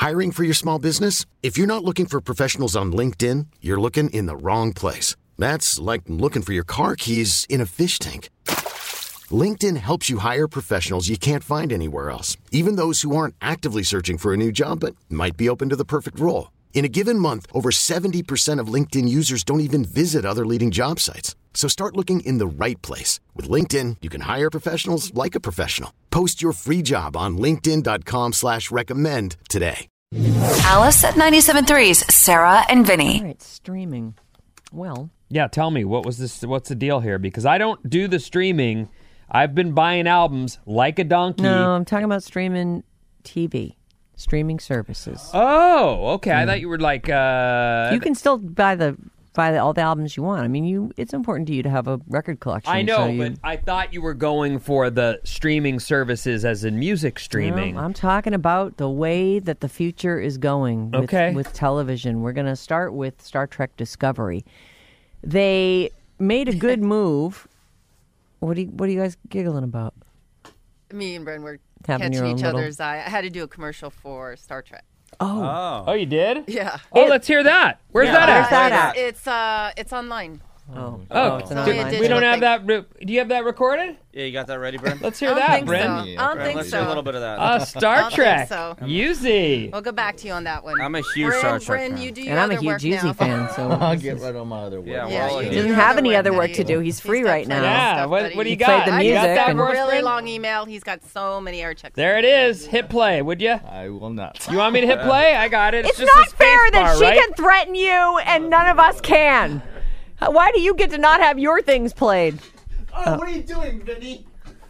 Hiring for your small business? If you're not looking for professionals on LinkedIn, you're looking in the wrong place. That's like looking for your car keys in a fish tank. LinkedIn helps you hire professionals you can't find anywhere else, even those who aren't actively searching for a new job but might be open to the perfect role. In a given month, over 70% of LinkedIn users don't even visit other leading job sites. So start looking in the right place. With LinkedIn, you can hire professionals like a professional. Post your free job on linkedin.com/recommend today. Alice at 97.3's Sarah and Vinny. All right, streaming. Well. Yeah, tell me, what's the deal here? Because I don't do the streaming. I've been buying albums like a donkey. No, I'm talking about streaming TV. Streaming services. Oh, okay. I thought you were like... you can still buy all the albums you want. I mean, it's important to you to have a record collection. I know, but I thought you were going for the streaming services as in music streaming. No, I'm talking about the way that the future is going with television. We're going to start with Star Trek Discovery. They made a good move. What are you guys giggling about? Me and Bren were Having catching your own each little- other's eye. I had to do a commercial for Star Trek. Oh, you did? Yeah. Oh, let's hear that. Where's that at? Where's that at? It's online. Oh, it's an so online. we don't have thing. that. Do you have that recorded? Yeah, you got that ready, Brent? Let's hear I don't that, think Bryn. so. I don't think Let's so. do a little bit of that. Star don't Trek. think so. Yuzi. We'll go back to you on that one. I'm a huge Star Trek Bryn, fan. you do your And I'm a other huge work Yuzi now. fan, so I'll get right on my other work. Yeah, we're Yeah, all you in. he do doesn't your have other any work other now. work to do. He's free got right now. plenty of Yeah, stuff what that do you he- got? the You music got that and- for us, Really Bryn? long email. He's got so many air checks. There it is. Hit play, would you? I will not. You want me to hit play? I got it. It's just not a fair space that bar, she right? can threaten you and none of us can. Why do you get to not have your things played? Oh, what are you doing, Vinny?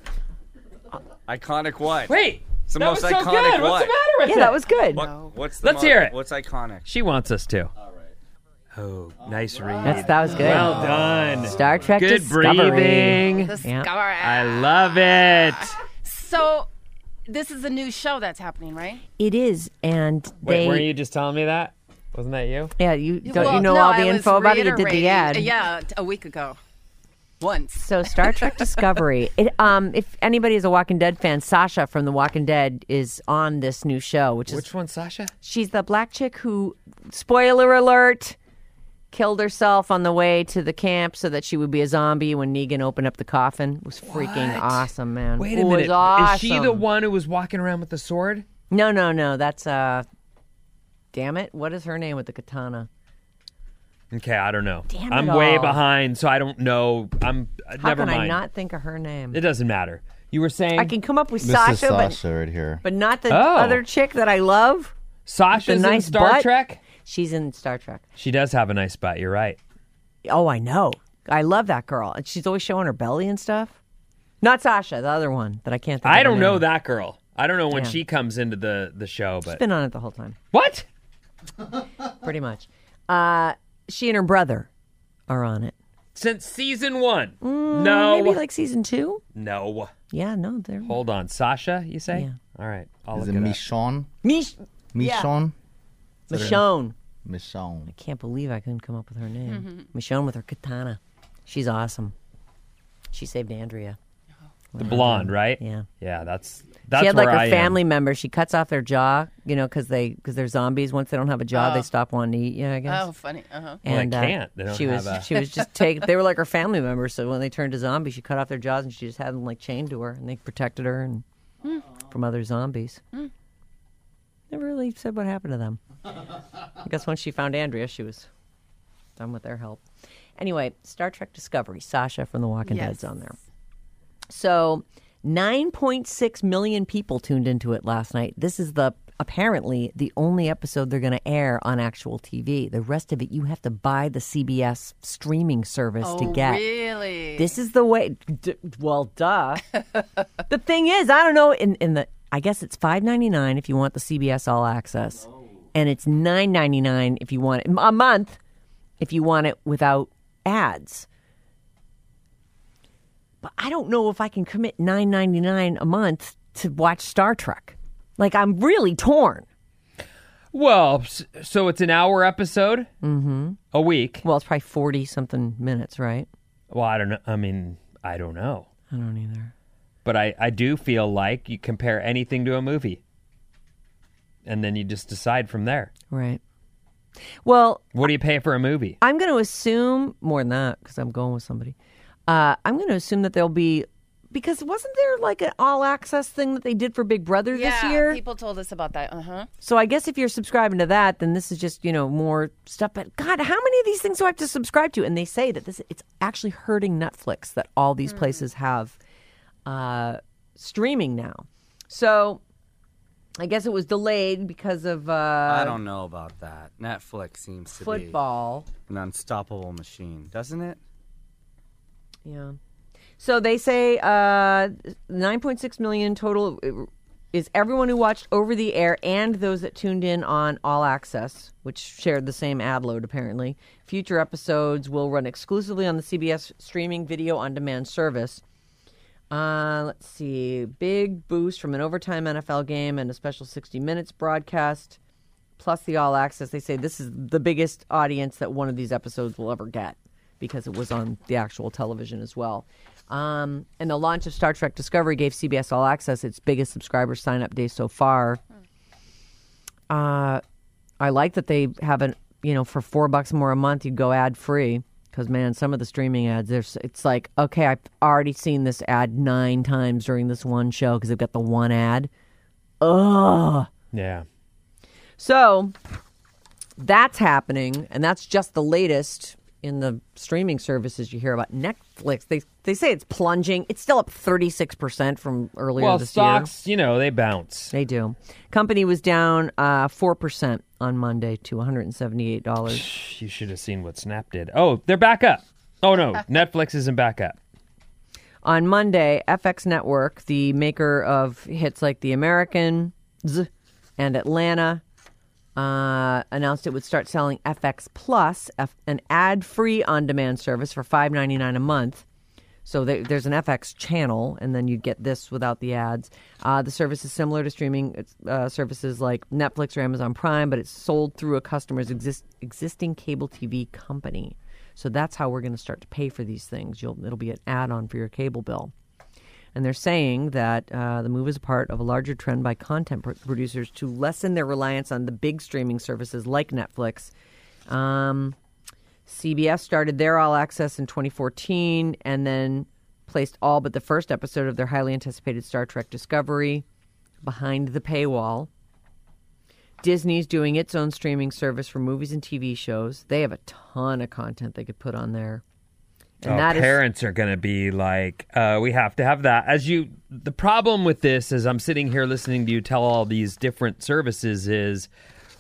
Iconic what? Wait, It's the that most was so iconic good. What's what? the matter with Yeah, it? that was good. What's Let's hear it. What's iconic? She wants us to. Oh, nice read. That was good. Well done. Star Trek Good Discovery. breathing. Discovery. I love it. So, this is a new show that's happening, right? It is, and Wait, they. weren't you just telling me that? Wasn't that you? Yeah, you don't Well, you know no, all I the was info about it? You did the reiterating- ad. Yeah, a week ago. Once. So Star Trek Discovery. If anybody is a Walking Dead fan, Sasha from The Walking Dead is on this new show, which is Which one, Sasha? she's the black chick who, spoiler alert, killed herself on the way to the camp so that she would be a zombie when Negan opened up the coffin. It was freaking What? awesome, man. Wait It a was minute. awesome. Is she the one who was walking around with the sword? No. That's damn it. What is her name with the katana? Okay, I don't know. Damn I'm it way all. behind, so I don't know. How Never can mind. I not think of her name? It doesn't matter. You were saying I can come up with This Sasha, is Sasha right here. but not the Oh. other chick that I love. Sasha's the nice in Star butt. Trek? She's in Star Trek. She does have a nice butt. You're right. Oh, I know. I love that girl. And she's always showing her belly and stuff. Not Sasha, the other one that I can't think of. I her don't know name. that girl. I don't know when Yeah. she comes into the show, She's but been on it the whole time, what? pretty much. She and her brother are on it. Since season 1? No. Maybe like season 2? No. Yeah, no, they're... Hold on. Sasha, you say? Yeah. All right. I'll Is look it it up. Michonne? Yeah. Michonne? Michonne. Michonne. I can't believe I couldn't come up with her name. Michonne with her katana. She's awesome. She saved Andrea. The blonde, right? Yeah. Yeah, that's She had where like her I am. family member. She cuts off their jaw, because they're zombies. Once they don't have a jaw, they stop wanting to eat. Yeah, I guess. Oh, funny. Uh-huh. Well, they can't. They don't she was have a- she was just they were like her family members. So when they turned to zombies, she cut off their jaws and she just had them like chained to her, and they protected her and from other zombies. Never really said what happened to them. I guess once she found Andrea, she was done with their help. Anyway, Star Trek Discovery. Sasha from The Walking Yes. Dead's on there. So 9.6 million people tuned into it last night. This is apparently the only episode they're going to air on actual TV. The rest of it, you have to buy the CBS streaming service to get. Really? This is the way. Well, duh. The thing is, I don't know. I guess it's $5.99 if you want the CBS All Access, and it's $9.99 if you want it a month if you want it without ads. But I don't know if I can commit $9.99 a month to watch Star Trek. Like, I'm really torn. Well, so it's an hour episode a week. Well, it's probably 40-something minutes, right? Well, I don't know. I mean, I don't know. I don't either. But I do feel like you compare anything to a movie. and then you just decide from there. Right. Well, What do you pay for a movie? I'm going to assume more than that because I'm going with somebody. I'm going to assume that there'll be, because wasn't there like an all access thing that they did for Big Brother this year? People told us about that. So I guess if you're subscribing to that, then this is just, more stuff. But God, how many of these things do I have to subscribe to? And they say that it's actually hurting Netflix that all these places have streaming now. So I guess it was delayed because of I don't know about that. Netflix seems to football. be an unstoppable machine, doesn't it? Yeah. So they say 9.6 million total is everyone who watched over the air and those that tuned in on All Access, which shared the same ad load apparently. Future episodes will run exclusively on the CBS streaming video on demand service. Let's see. Big boost from an overtime NFL game and a special 60 Minutes broadcast, plus the All Access. They say this is the biggest audience that one of these episodes will ever get because it was on the actual television as well. And the launch of Star Trek Discovery gave CBS All Access its biggest subscriber sign-up day so far. I like that they haven't, for $4 more a month, you go ad-free. Because, man, some of the streaming ads, it's like, okay, I've already seen this ad 9 times during this one show because they've got the one ad. Ugh. Yeah. So that's happening, and that's just the latest in the streaming services you hear about. Netflix, they say it's plunging. It's still up 36% from earlier this year. Well, stocks, they bounce. They do. Company was down 4% on Monday to $178. You should have seen what Snap did. Oh, they're back up. Oh, no, Netflix isn't back up. On Monday, FX Network, the maker of hits like The Americans and Atlanta, announced it would start selling FX Plus, an ad-free on-demand service for $5.99 a month. So there's an FX channel, and then you get this without the ads. The service is similar to streaming services like Netflix or Amazon Prime, but it's sold through a customer's existing cable TV company. So that's how we're going to start to pay for these things. It'll be an add-on for your cable bill. And they're saying that the move is a part of a larger trend by content producers to lessen their reliance on the big streaming services like Netflix. CBS started their All Access in 2014 and then placed all but the first episode of their highly anticipated Star Trek Discovery behind the paywall. Disney's doing its own streaming service for movies and TV shows. They have a ton of content they could put on there. And parents are going to be like, we have to have that. The problem with this, as I'm sitting here listening to you tell all these different services, is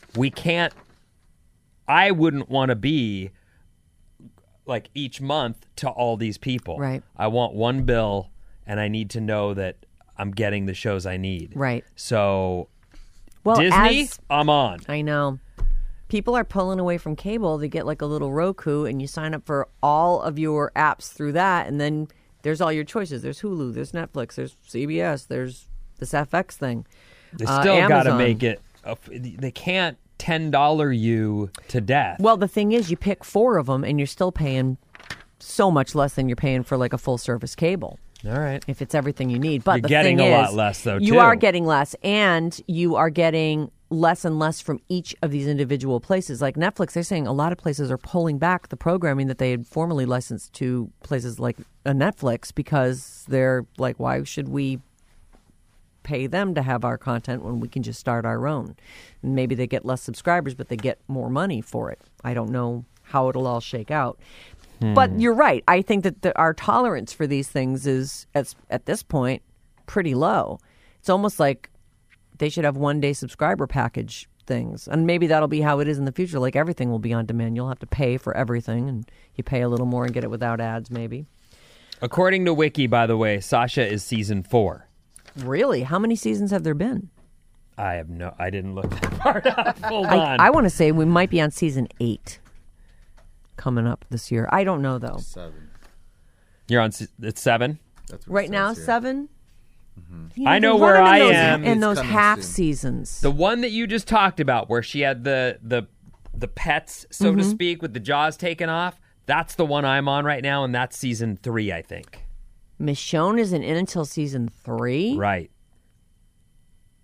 I wouldn't want to be like each month to all these people. Right. I want one bill, and I need to know that I'm getting the shows I need. Right. So, well, Disney, I'm on. I know. People are pulling away from cable. They get like a little Roku, and you sign up for all of your apps through that, and then there's all your choices. There's Hulu, there's Netflix, there's CBS, there's this FX thing. They still got to Amazon. make it. They can't $10 you to death. Well, the thing is, you pick 4 of them, and you're still paying so much less than you're paying for like a full service cable. All right. If it's everything you need. But You're the getting thing a is, lot less, though, you too. are getting less, and you are getting less and less from each of these individual places. Like Netflix, they're saying a lot of places are pulling back the programming that they had formerly licensed to places like a Netflix because they're like, why should we pay them to have our content when we can just start our own? And maybe they get less subscribers, but they get more money for it. I don't know how it'll all shake out. But you're right. I think that our tolerance for these things is, at this point, pretty low. It's almost like they should have one-day subscriber package things. And maybe that'll be how it is in the future. Like everything will be on demand. You'll have to pay for everything, and you pay a little more and get it without ads, maybe. According to Wiki, by the way, Sasha is season 4. Really? How many seasons have there been? I didn't look that part up. Hold on. I want to say we might be on season 8 coming up this year. I don't know, though. 7. You're on, it's 7? That's what Right it now, says here. 7? I know They where run 'em I in those, am. in It's those coming half soon. seasons. The one that you just talked about, where she had the pets, so to speak, with the jaws taken off, that's the one I'm on right now, and that's season 3, I think. Michonne isn't in until season 3? Right.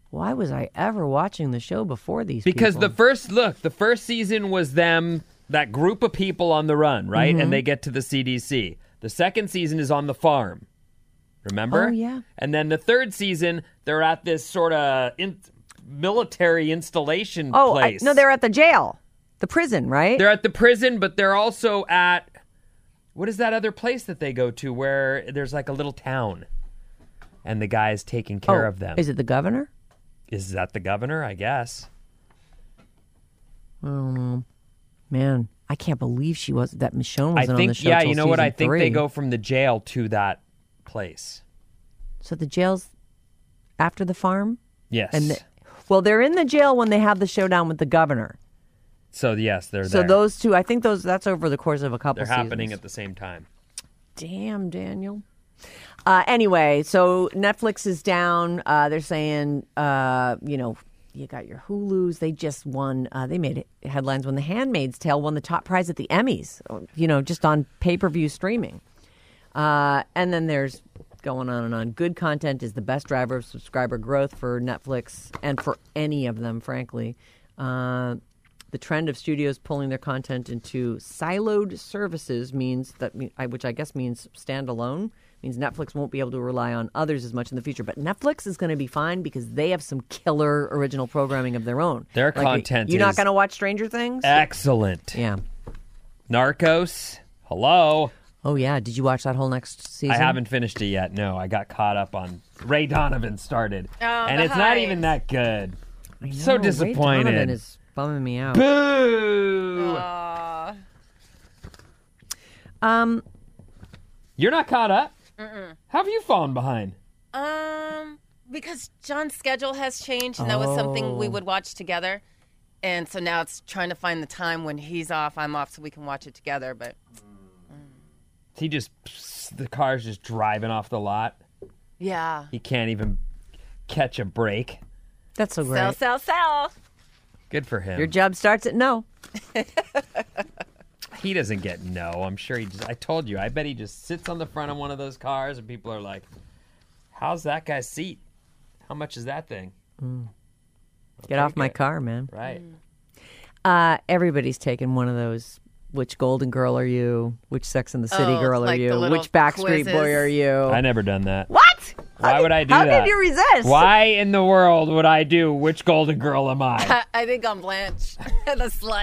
why was I ever watching the show before these Because people? the first season was them, that group of people on the run, right? Mm-hmm. And they get to the CDC. The second season is on the farm. Remember? Oh, yeah. And then the third season, they're at this sort of military installation place. No, they're at the jail. The prison, right? They're at the prison, but they're also at, what is that other place that they go to where there's like a little town and the guy is taking care of them? Is it the governor? Is that the governor? I guess. I don't know. Man, I can't believe that Michonne I wasn't think, on the show yeah, till you know what? I season think 3. they go from the jail to that place. So the jail's after the farm? Yes. And well, they're in the jail when they have the showdown with the governor. So yes, they're So there. those two, I think that's over the course of a couple They're seasons. happening at the same time. Damn, Daniel. Anyway, so Netflix is down. They're saying, you got your Hulus. They just won. They made headlines when The Handmaid's Tale won the top prize at the Emmys, just on pay-per-view streaming. And then there's going on and on. Good content is the best driver of subscriber growth for Netflix and for any of them, frankly. The trend of studios pulling their content into siloed services means that, which I guess means standalone, means Netflix won't be able to rely on others as much in the future. But Netflix is going to be fine because they have some killer original programming of their own. Their content You're not is going to watch Stranger Things? Excellent. Yeah. Narcos. Hello. Oh, yeah. Did you watch that whole next season? I haven't finished it yet. No, I got caught up on Ray Donovan started. And the it's not hype. even that good. I know, So Ray disappointed. Donovan is bumming me out. Boo! You're not caught up? How have you fallen behind? Because John's schedule has changed, and that was something we would watch together. And so now it's trying to find the time when he's off, I'm off, so we can watch it together. But The car's just driving off the lot. yeah, He can't even catch a break. That's so great. sell. Good for him. Your job starts at no. He doesn't get no. I'm sure I told you. I bet he just sits on the front of one of those cars and people are like, how's that guy's seat? How much is that thing? Get off take my it. car, man. Right. Everybody's taken one of those. Which Golden Girl are you? Which Sex and the City Oh, girl are like the you? little Which Backstreet quizzes. Boy are you? I never done that. What? Why would I do how that? How did you resist? Why in the world would I do which Golden Girl am I? I think I'm Blanche, the slut.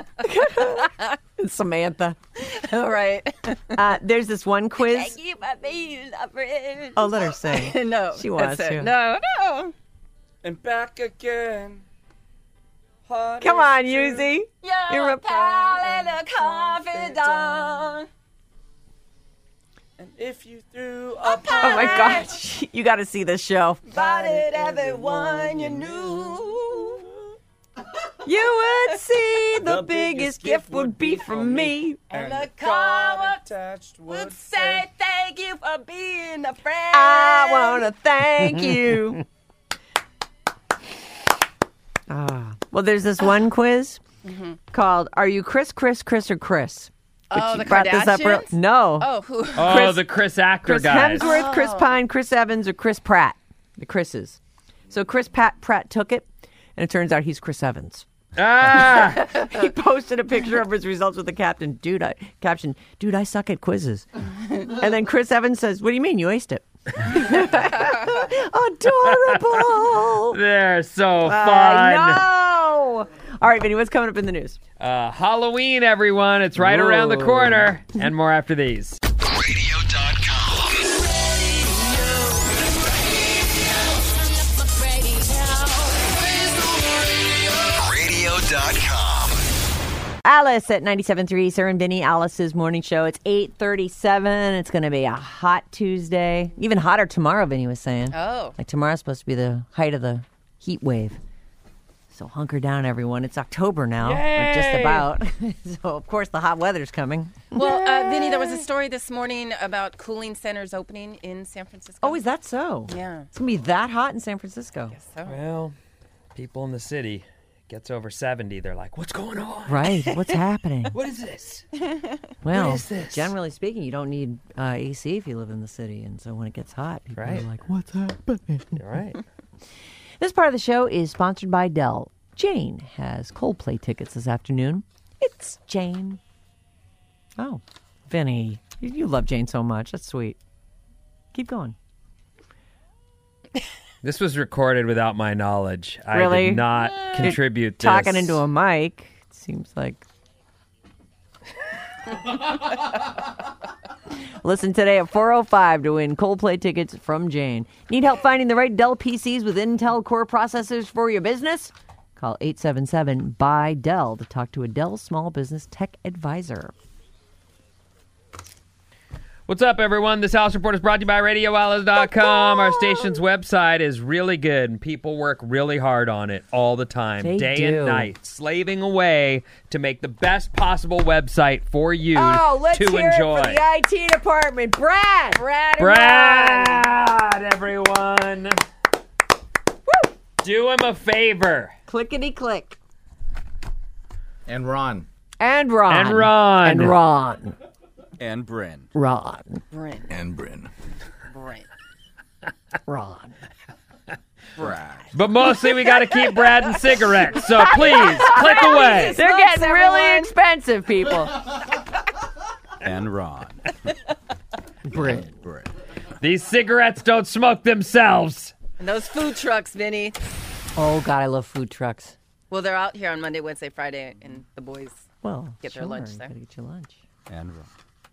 Samantha. All right. There's this one quiz. Oh, let her sing. No, She wants that's it. to. No. And back again. Heart Come is on, true. Yuzi. You're a pal and a confidant. And if you threw Oh up my God. You got to see this show. About it, everyone you knew. You would see the biggest gift would be from me. And the car attached would say thank you for being a friend. I want to thank you. Well, there's this one quiz called "Are you Chris, or Chris?" Oh, you the brought this up Kardashians? No. Oh, who? Oh, the Chris actor Chris guys. Hemsworth, Chris Pine, Chris Evans, or Chris Pratt. The Chris's. So Chris Pratt took it, and it turns out he's Chris Evans. Ah! He posted a picture of his results with the caption, Dude, I suck at quizzes. And then Chris Evans says, what do you mean? You aced it. Adorable. They're so fun. I know. All right, Vinny, what's coming up in the news? Halloween, everyone. It's right around the corner. And more after these. Radio.com. Radio.com. Alice at 97.3, Sarah and Vinny, Alice's morning show. It's 8:37. It's going to be a hot Tuesday. Even hotter tomorrow, Vinny was saying. Oh. Like tomorrow's supposed to be the height of the heat wave. So hunker down, everyone. It's October now. Or just Yay! about. So, of course, the hot weather's coming. Well, Vinny, there was a story this morning about cooling centers opening in San Francisco. Oh, is that so? Yeah. It's going to be that hot in San Francisco. So. Well, people in the city gets over 70. They're like, what's going on? Right. What's happening? What is this? Well, What is this? generally speaking, you don't need AC if you live in the city. And so when it gets hot, people Right. are like, what's happening? You're right. This part of the show is sponsored by Dell. Jane has Coldplay tickets this afternoon. It's Jane. Oh, Vinny. You love Jane so much. That's sweet. Keep going. This was recorded without my knowledge. Really? I did not contribute this. Talking into a mic. It seems like. Listen today at 4:05 to win Coldplay tickets from Jane. Need help finding the right Dell PCs with Intel Core processors for your business? Call 877-BUY-DELL to talk to a Dell Small Business Tech Advisor. What's up, everyone? This House Report is brought to you by RadioWilders.com. Our station's website is really good, and people work really hard on it all the time, They day do. and night, slaving away to make the best possible website for you Let's to hear enjoy. it for the IT department. Brad! Brad, everyone. Woo! Do him a favor. Clickety-click. And Ron. And Ron. And Ron. And Ron. And Bryn. Ron. Bryn. And Bryn. Bryn. Ron. Brad. But mostly we got to keep Brad and cigarettes, so please, click away. They're Smokes, getting really everyone. expensive, people. And Ron. Bryn. Bryn. These cigarettes don't smoke themselves. And those food trucks, Vinny. Oh, God, I love food trucks. Well, they're out here on Monday, Wednesday, Friday, and the boys Well, Get their lunch you there. gotta get your lunch. And Ron.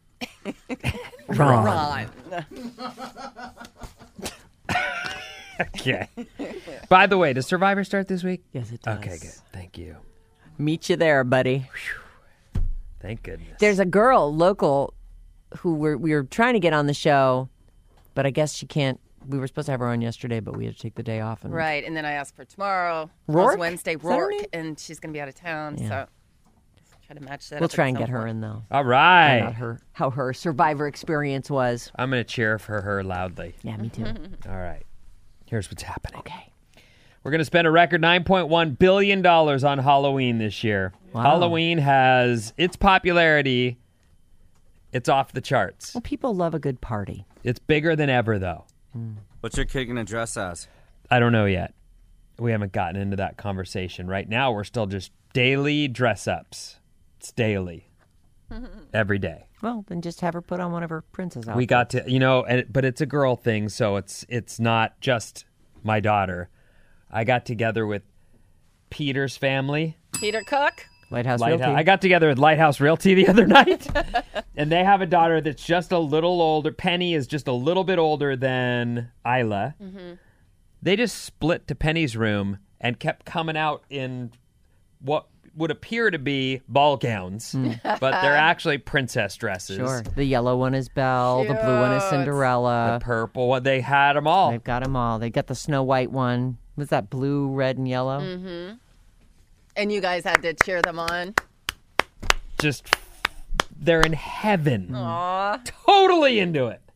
Ron. Okay. By the way, does Survivor start this week? Yes, it does. Okay, good. Thank you. Meet you there, buddy. Thank goodness. There's a girl, local, who we were trying to get on the show, but I guess she can't. We were supposed to have her on yesterday, but we had to take the day off. And Right, and then I asked for tomorrow. Rourke? Tomorrow's Wednesday, Is that her Rourke, name? and she's going to be out of town, Yeah. so try to match that We'll up try at and some get her point. in, though. All Find right. out how her Survivor experience was. I'm going to cheer for her loudly. Yeah, me too. All right. Here's what's happening. Okay. We're going to spend a record $9.1 billion on Halloween this year. Wow. Halloween has its popularity. It's off the charts. Well, people love a good party. It's bigger than ever, though. What's your kid gonna dress as? I don't know yet. We haven't gotten into that conversation. Right now, we're still just daily dress-ups. It's daily. Every day. Well, then just have her put on one of her princess outfits. We got to, but it's a girl thing, so it's not just my daughter. I got together with Peter's family. Peter Cook? Lighthouse Realty. I got together with Lighthouse Realty the other night, and they have a daughter that's just a little older. Penny is just a little bit older than Isla. Mm-hmm. They just split to Penny's room and kept coming out in what would appear to be ball gowns, but they're actually princess dresses. Sure. The yellow one is Belle. The blue one is Cute. Cinderella. The purple one, they had them all. They've got them all. They got the Snow White one. Was that blue, red, and yellow? Mm-hmm. And you guys had to cheer them on. Just, they're in heaven. Aw. Totally into it.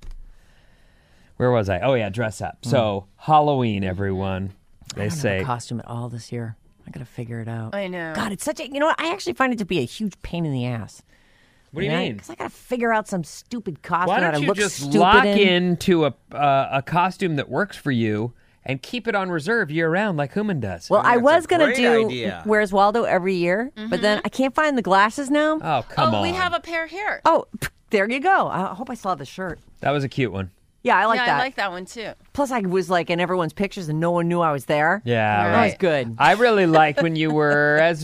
Where was I? Oh, yeah, dress up. So, Halloween, everyone. They I don't have say. a costume at all this year. I got to figure it out. I know. God, it's such a. You know what? I actually find it to be a huge pain in the ass. What do you mean? Because I got to figure out some stupid costume Why that I don't you look just stupid lock in. into a costume that works for you and keep it on reserve year round like Human does? Well, I That's was a going to great do idea. Where's Waldo every year, but then I can't find the glasses now. Oh, come on. We have a pair here. Oh, there you go. I hope I still have the shirt. That was a cute one. Yeah, I like yeah, that. I like that one too. Plus, I was like in everyone's pictures and no one knew I was there. Yeah, Right. That was right. good. I really like when you were as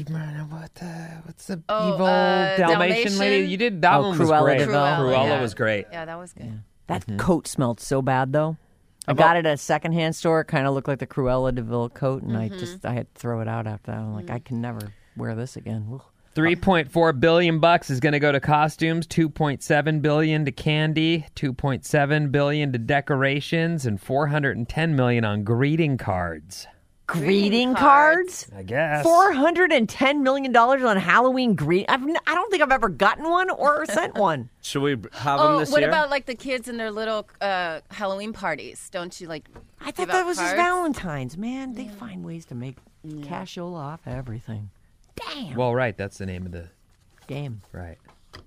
what's the Oh, evil Dalmatian lady? Dalmatian? You did that Oh, one was Cruella great. de Vil. Cruella yeah. was great. Yeah, that was good. That coat smelled so bad, though. I got it at a secondhand store. It kind of looked like the Cruella de Vil coat, and I had to throw it out after that. I'm like, I can never wear this again. Ugh. $3.4 billion is going to go to costumes, $2.7 billion to candy, $2.7 billion to decorations, and $410 million on greeting cards. Greeting cards? I guess. $410 million on Halloween greeting. I don't think I've ever gotten one or sent one. Should we have them Oh, this what year? about like the kids and their little Halloween parties? Don't you like? I thought give that out was just cards? Valentine's, man. They find ways to make cashola off everything. Damn. Well, right. That's the name of the... Game. Right.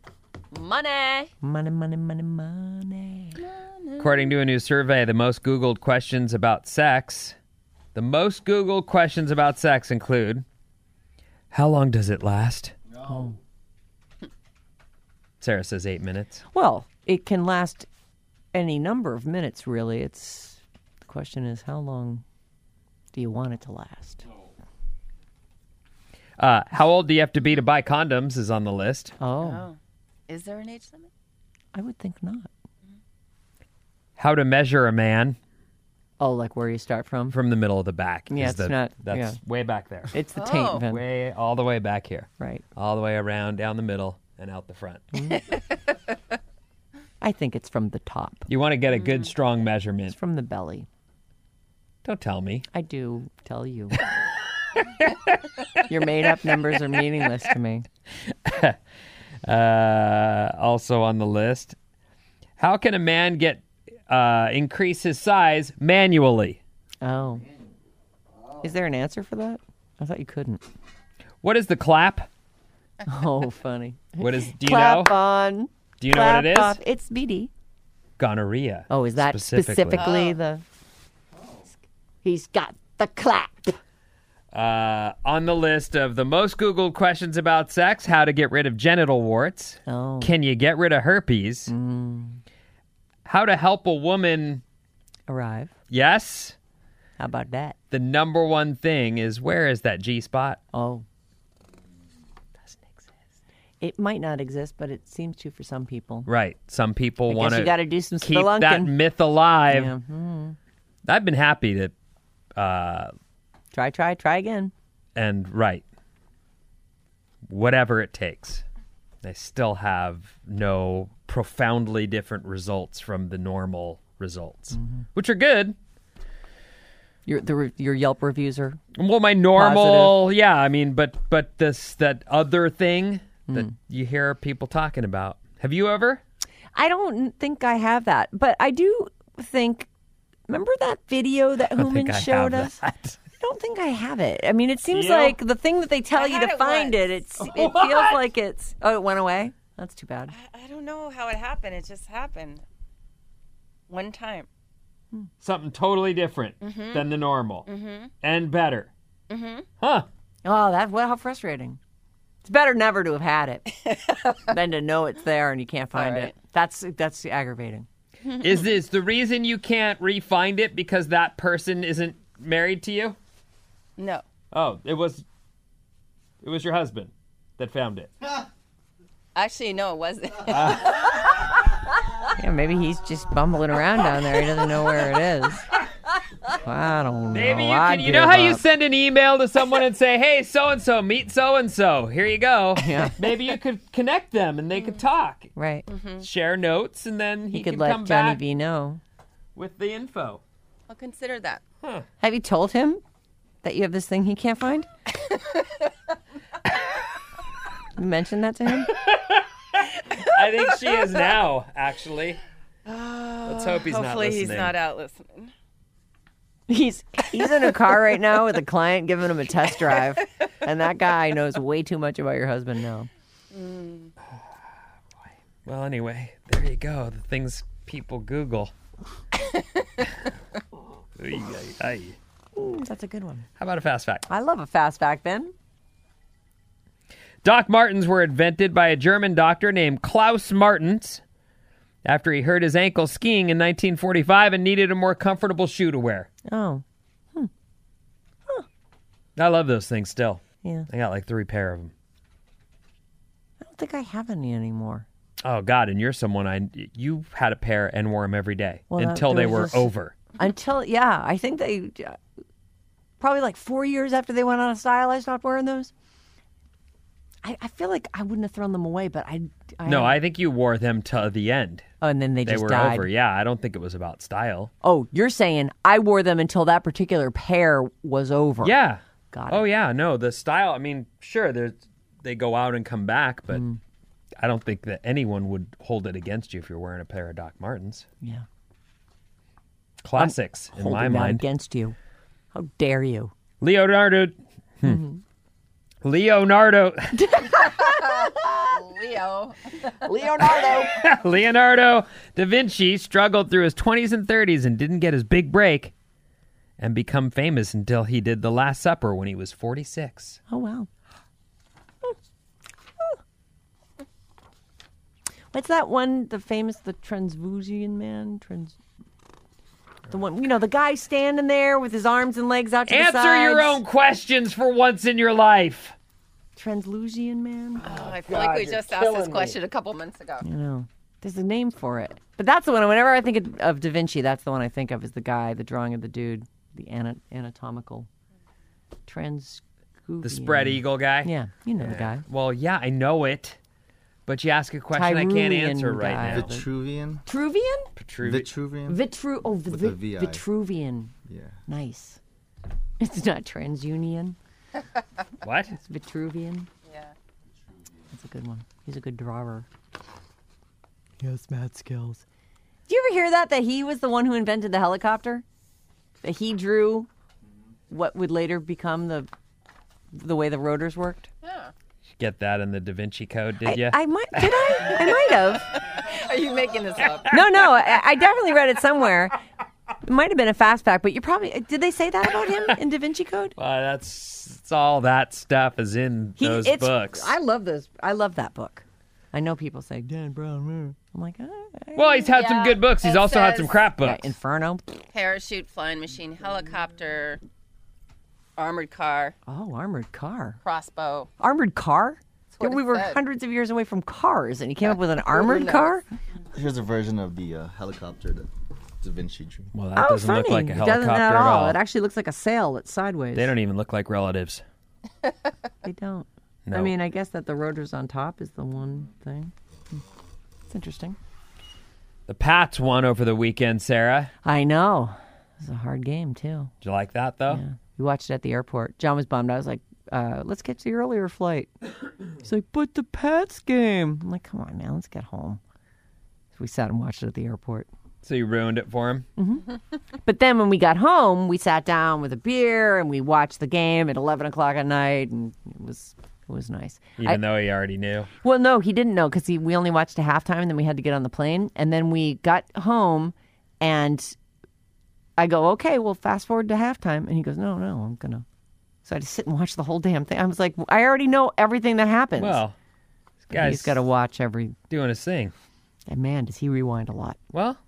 Money. Money, money, money, money. According to a new survey, the most Googled questions about sex, The most Googled questions about sex include, how long does it last? Oh. Sarah says 8 minutes. Well, it can last any number of minutes, really. The question is, how long do you want it to last? How old do you have to be to buy condoms is on the list. Oh, Is there an age limit? I would think not. How to measure a man Oh, like where you start from? from the middle of the back. Yeah, is it's the- not- That's yeah. way back there. It's the taint vent. Way all the way back here. Right. All the way around, down the middle, and out the front. I think it's from the top. You want to get a good, strong measurement. It's from the belly. Don't tell me. I do tell you. Your made-up numbers are meaningless to me. Also on the list, how can a man get increase his size manually? Oh. Is there an answer for that? I thought you couldn't. What is the clap? Oh, funny. What is? Do you Clap know? on. Do you know what it is? Off. It's BD. Gonorrhea. Oh, is that specifically the... He's got the clap. On the list of the most Googled questions about sex, how to get rid of genital warts. Oh. Can you get rid of herpes? How to help a woman. Arrive. Yes. How about that? The number one thing is, where is that G-spot? Oh. Doesn't exist. It might not exist, but it seems to for some people. Right. Some people I want guess to you got to do some keep spelunking. that myth alive. Yeah. I've been happy to, Try again. and right, whatever it takes. I still have no profoundly different results from the normal results, which are good. Your Yelp reviews are Well, my normal, yeah, I mean, but that other thing that you hear people talking about. Have you ever? I don't think I have that, but I do think. Remember that video that I don't think Hooman I showed have us? that. I don't think I have it. I mean, it seems You? like the thing that they tell I you had to it find once. it feels like it's. Oh, it went away. That's too bad. I don't know how it happened. It just happened. One time. Something totally different than the normal, and better. Huh? Oh, how frustrating. It's better never to have had it than to know it's there and you can't find All right. it. That's aggravating. Is this the reason you can't re-find it because that person isn't married to you? No. Oh, it was your husband that found it. Actually, no, it wasn't. Yeah, maybe he's just bumbling around down there. He doesn't know where it is. I don't know. Maybe you I'd can. You know give how you up. send an email to someone and say, "Hey, so and so, meet so and so. Here you go." Yeah. Maybe you could connect them and they could talk, Right. share notes, and then he You could can let come Johnny back V know. with the info. I'll consider that. Have you told him that you have this thing he can't find? You mentioned that to him? I think she is now. Actually, let's hope he's not Hopefully listening. he's not out listening. He's in a car right now with a client giving him a test drive, and that guy knows way too much about your husband now. Well, anyway, there you go. The things people Google. Ay, ay, ay. That's a good one. How about a fast fact? I love a fast fact, Ben. Doc Martens were invented by a German doctor named Klaus Martens after he hurt his ankle skiing in 1945 and needed a more comfortable shoe to wear. Oh, I love those things still. yeah. I got like 3 pair of them. I don't think I have any anymore. Oh, God, and you're someone you had a pair and wore them every day Well, that- until there they was were this- over. Yeah, I think they probably like 4 years after they went out of style, I stopped wearing those. I feel like I wouldn't have thrown them away, but No, I think you wore them to the end. Oh, and then they They just were died. over. Yeah, I don't think it was about style. Oh, you're saying I wore them until that particular pair was over. Yeah. Got it. Oh, yeah. No, the style, I mean, sure, they go out and come back, but I don't think that anyone would hold it against you if you're wearing a pair of Doc Martens. Yeah. Classics, in Holding my that mind. against you. How dare you? Leonardo. Leo. Leonardo da Vinci struggled through his 20s and 30s and didn't get his big break and become famous until he did The Last Supper when he was 46. Oh, wow. What's that one, the Transvusian man? The one, the guy standing there with his arms and legs out to the sides. Answer your own questions for once in your life. Translusian man? Oh, I feel like we just asked this question a couple months ago. There's a name for it. But that's the one, whenever I think of Da Vinci, that's the one I think of, is the guy, the drawing of the dude, the anatomical Transvusian. The spread eagle guy? Yeah, you know the guy. Well, yeah, I know it. But you ask a question I can't answer Tyrulian right guy. now. Vitruvian? Vitruvian? Vitruvian? With a VI. Vitruvian. Yeah. Nice. It's not TransUnion. What? It's Vitruvian. Yeah. That's a good one. He's a good drawer. He has mad skills. Do you ever hear that he was the one who invented the helicopter? That he drew what would later become the way the rotors worked? Yeah. Get that in the Da Vinci Code, did you? I might have. Are you making this up? No, I definitely read it somewhere. It might have been a fast fact, but did they say that about him in Da Vinci Code? Well, it's all that stuff is in those books. I love those. I love that book. I know people say Dan Brown. I'm like, well, he's had some good books. He's also had some crap books. Yeah, Inferno. Parachute, flying machine, helicopter, armored car. Oh, armored car. Crossbow. Armored car? what We it were said. hundreds of years away from cars, and he came up with an armored car? Here's a version of the helicopter that Da Vinci drew. Well, that doesn't look like a It helicopter doesn't at all. It actually looks like a sail that's sideways. They don't even look like relatives. They don't. No. I mean, I guess that the rotors on top is the one thing. It's interesting. The Pats won over the weekend, Sarah. I know. It was a hard game, too. Did you like that, though? Yeah. We watched it at the airport. John was bummed. I was like, let's get to the earlier flight. He's like, but the Pats game. I'm like, come on, man, let's get home. So we sat and watched it at the airport. So you ruined it for him? Mm-hmm. But then when we got home, we sat down with a beer and we watched the game at 11 o'clock at night, and it was nice. Even though he already knew? Well, no, he didn't know because we only watched a halftime, and then we had to get on the plane. And then we got home, and I go, okay, well, fast forward to halftime. And he goes, no, I'm going to. So I had to sit and watch the whole damn thing. I was like, I already know everything that happens. Well, this guy's he's got to watch every. doing his thing. And man, does he rewind a lot. Well,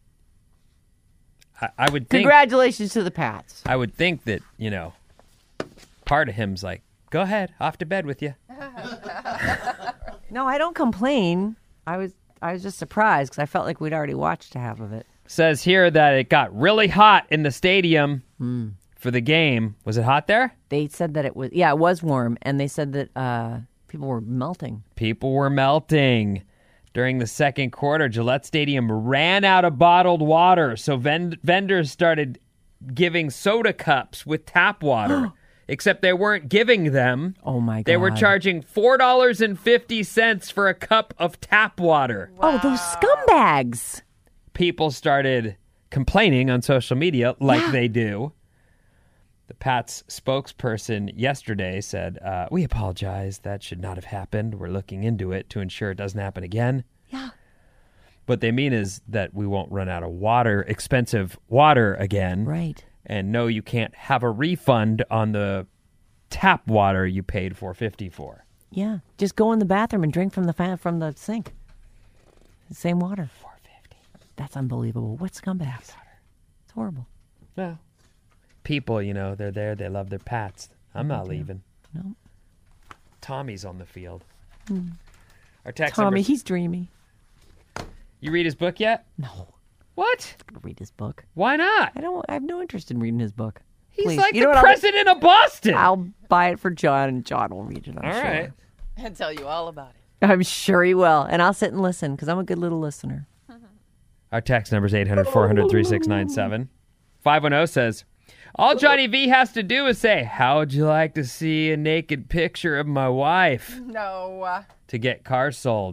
I would think. Congratulations to the Pats. I would think that, part of him's like, go ahead, off to bed with you. No, I don't complain. I was just surprised because I felt like we'd already watched half of it. Says here that it got really hot in the stadium for the game. Was it hot there? They said that it was warm, and they said that people were melting. People were melting. During the second quarter, Gillette Stadium ran out of bottled water, so vendors started giving soda cups with tap water. Except they weren't giving them. Oh, my God. They were charging $4.50 for a cup of tap water. Wow. Oh, those scumbags. People started complaining on social media like they do. The Pats spokesperson yesterday said, we apologize. That should not have happened. We're looking into it to ensure it doesn't happen again. Yeah. What they mean is that we won't run out of water, expensive water again. Right. And no, you can't have a refund on the tap water you paid $4.50 for. Yeah. Just go in the bathroom and drink from the sink. The same water. $4.50. That's unbelievable. What scumbags? It's horrible. No. People, they're there. They love their Pats. I'm not leaving. No. Tommy's on the field. Our text Tommy, numbers- he's dreamy. You read his book yet? No. What? I'm gonna read his book. Why not? I have no interest in reading his book. He's Please. like You know the what, president of Boston. I'll buy it for John, and John will read it. I'm All sure. right. And tell you all about it. I'm sure he will, and I'll sit and listen because I'm a good little listener. Our text number is 800-400-3697. 510 says, all Johnny V has to do is say, how'd you like to see a naked picture of my wife No. to get cars sold?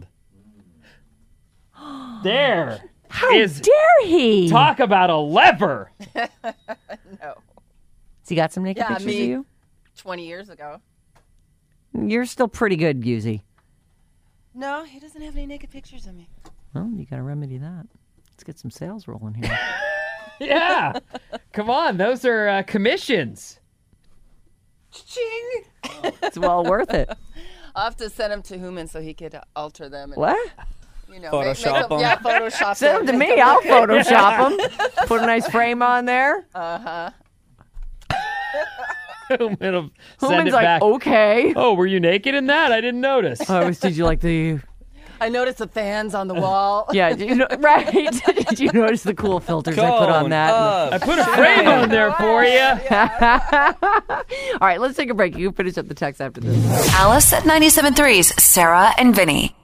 There. How dare he? Talk about a lever. No. Has he got some naked pictures of you? 20 years ago. You're still pretty good, Gusey. No, he doesn't have any naked pictures of me. Well, you got to remedy that. Let's get some sales rolling here. Yeah. Come on, those are commissions. Ching. It's well worth it. I'll have to send them to Human so he could alter them. And, What? You know, Photoshop them. Yeah, Photoshop Send them to me. I'll Photoshop them. Put a nice frame on there. Human will send Human's it like, back. okay. Oh, were you naked in that? I didn't notice. Did you like the... I noticed the fans on the wall. Yeah, right. Did you notice the cool filters I put on that? I put a frame on there for you. All right, let's take a break. You can finish up the text after this. Alice at 97.3's Sarah and Vinny.